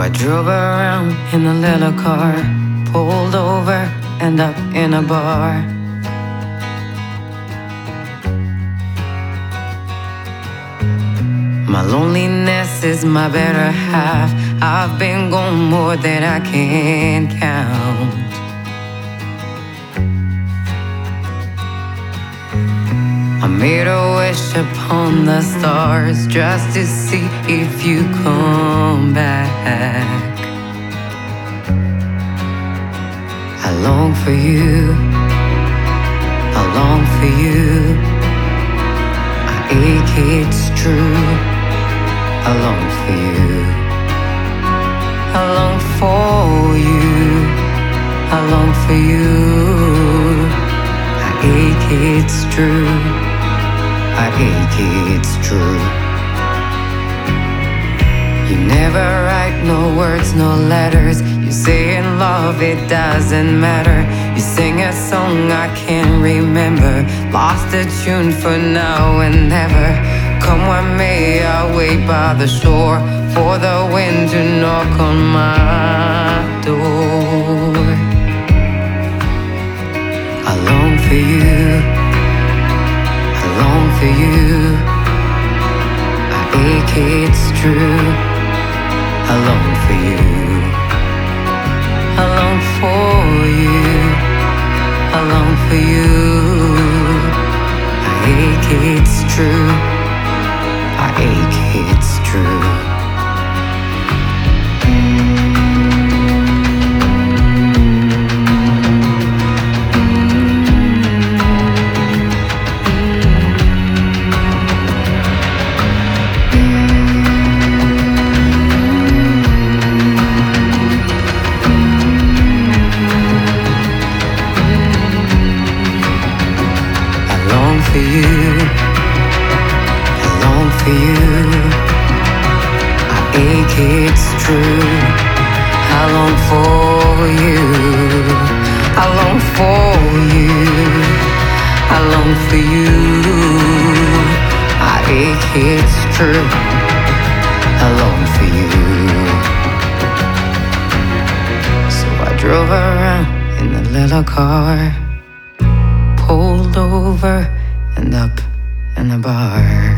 I drove around in a little car, pulled over and up in a bar. My loneliness is my better half. I've been gone more than I can count. I made a wish upon the stars just to see if you come back. I long for you, I long for you. I ache, it's true. I long for you, I long for you, I long for you. I ache, it's true. I ache, it's true. You never write no words, no letters. You say in love it doesn't matter. You sing a song I can't remember. Lost a tune for now and never. Come what may, I'll wait by the shore for the wind to knock on my door. I long for you, I long for you. I ache, it's true. I long for you, I long for you, I long for you. I ache, it's true. I ache, it's true. For you, I long for you. I ache, it's true. I long for you, I long for you, I long for you. I ache, it's true. I long for you. So I drove around in a little car, pulled over and up in a bar.